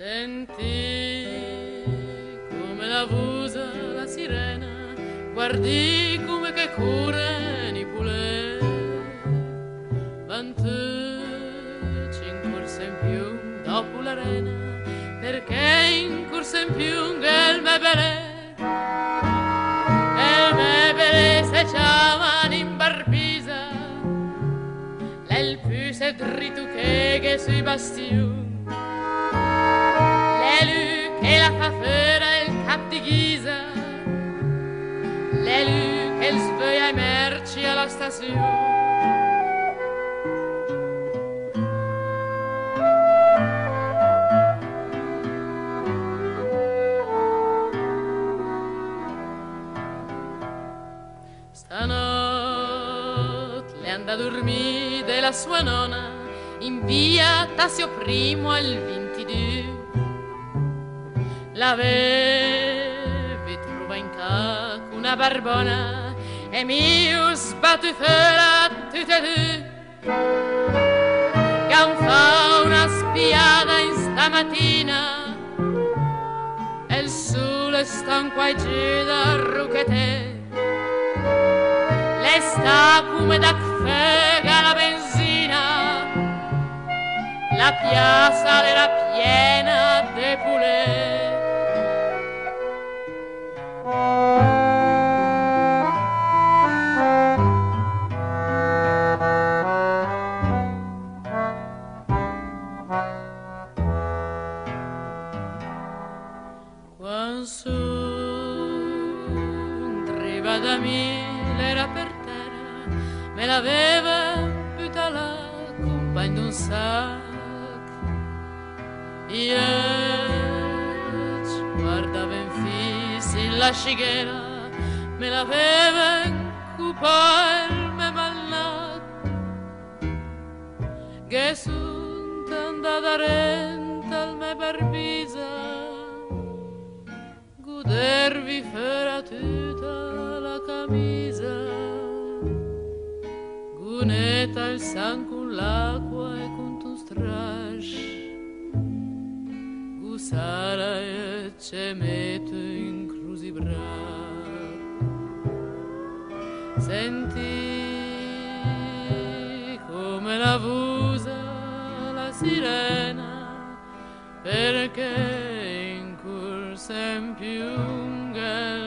Sentì come la vusa la sirena, guardì come che cureni pulè, vantucci in corsa in più dopo l'arena, perché in corsa in più il mebele se chiamano in barbisa, l'el più se dritto che sui bastion. L'élu che la fa fuori il cap di ghisa, l'élu che sveglia i merci alla stazione. Stanotte le andò a dormire della sua nonna in via Tassio I al 22. L'avevi trova in cac una barbona e mi sbattutela tutte e due. Che fa una spiata in stamattina e il sole stanco ai giù da rucchete. Le sta come da fega la benzina, la piazza era piena de poulet. Quando arriva da me l'era per terra, me l'aveva butta la compagna d'un sac. Io guardavo in fisso in la scighera, me l'aveva incupato il me malnato, che sunt andata renta al me barbisa, godervi fera tutta la camisa, guneta il san con l'acqua e con tu strash. Sara e ce metto in cruci bra. Senti come la vusa la sirena, perché in corsa in più